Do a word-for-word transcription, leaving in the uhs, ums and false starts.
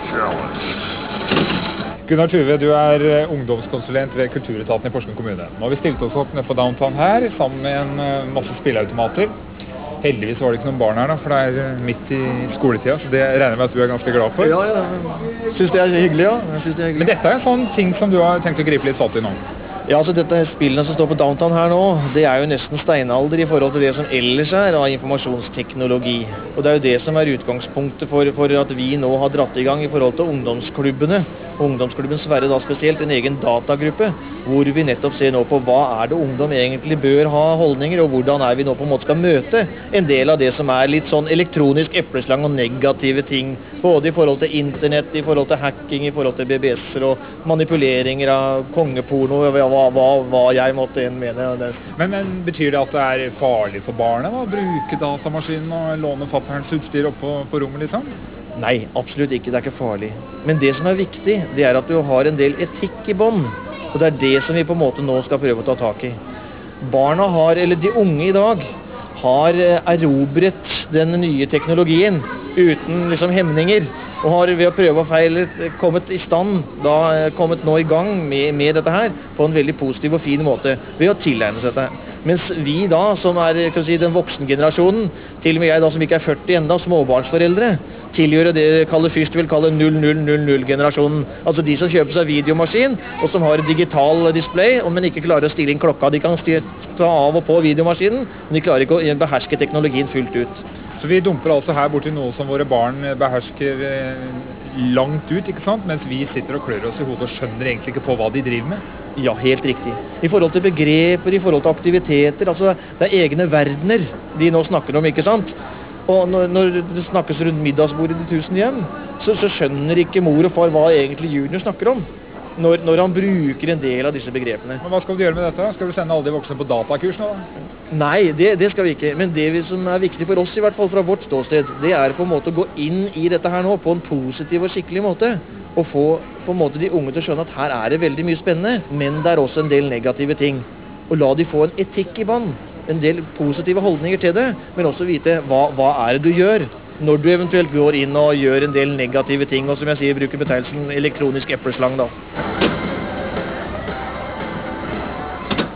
Gunnar Tuve, du er eh, ungdomskonsulent ved Kulturetaten i Porsgrunn kommune. Nå har vi stilt oss opp nede på downtown her, sammen med en eh, masse spilleautomater. Heldigvis var det ikke noen barn her da, for det er eh, midt i skoletida, så det regner jeg med at du er ganske glad for. Ja, ja. Synes det er hyggelig, ja. Jeg synes det er hyggelig. Men dette er en sånn ting som du har tenkt å gripe litt fatt i nå. Ja, altså dette spillene som står på downtown her nå, det er jo nesten steinalder i forhold til det som ellers er av informasjonsteknologi. Og det er jo det som er utgangspunktet for, for at vi nå har dratt i gang i forhold til ungdomsklubbene. Ungdomsklubben Sverre da spesielt, en egen datagruppe, hvor vi nettopp ser nå på hva er det ungdom egentlig bør ha holdninger, og hvordan er vi nå på en måte skal møte en del av det som er litt sånn elektronisk epleslang og negative ting, både i forhold til internett, i forhold til hacking, i forhold til B B S-er og manipuleringer av kongeporno, hva, hva, hva jeg måtte enn mene. Men, men betyr det at det er farlig for barnet da, å bruke datamaskinen og låne fatterens utstyr opp på, på rommet liksom? Nei, absolutt ikke. Det er ikke farlig. Men det som er viktig, det er at du har en del etikk i bånd. Og det er det som vi på en måte nå skal prøve å ta tak i. Barna har, eller de unge i dag, har erobret den nye teknologien uten liksom hemninger. Og har ved å prøve å feile kommet i stand, da kommet nå i gang med, med dette her, på en veldig positiv og fin måte, ved å tilegne seg dette. Mens vi da, som er kan si, den voksne generasjonen, til og med jeg da som ikke er førti enda, småbarnsforeldre, tilgjør det Kalle Fyrst vil kalle null null null null generasjonen. Altså de som kjøper seg videomaskin, og som har digital display, men ikke klarer å stille inn klokka. De kan ta av og på videomaskinen, men de klarer ikke å beherske teknologien fullt ut. Så vi dumper altså her borti noe som våre barn behersker langt ut, ikke sant? Mens vi sitter og klør oss i hodet og skjønner egentlig ikke på hva de driver med. Ja, helt riktig. I forhold til begreper, i forhold til aktiviteter, altså det er egne verdener de nå snakker om, ikke sant? Og når, når det snakkes rundt middagsbordet i de tusen hjem, så, så skjønner ikke mor og far hva egentlig junior snakker om. Når, når han bruker en del av disse begrepene. Men hva skal du gjøre med dette? Skal du sende alle de voksne på datakurs nå da? Nei, det, det skal vi ikke. Men det vi, som er viktig for oss, i hvert fall fra vårt ståsted, det er på en måte å gå inn i dette her nå på en positiv og skikkelig måte. Og få på en måte de unge til å skjønne at her er det veldig mye spennende, men det er også en del negative ting. Og la de få en etikk i bånd, en del positive holdninger til det, men også vite hva, hva er det du gjør når du eventuelt går inn og gjør en del negative ting, og som jeg sier, bruker betegnelsen elektronisk epleslang da.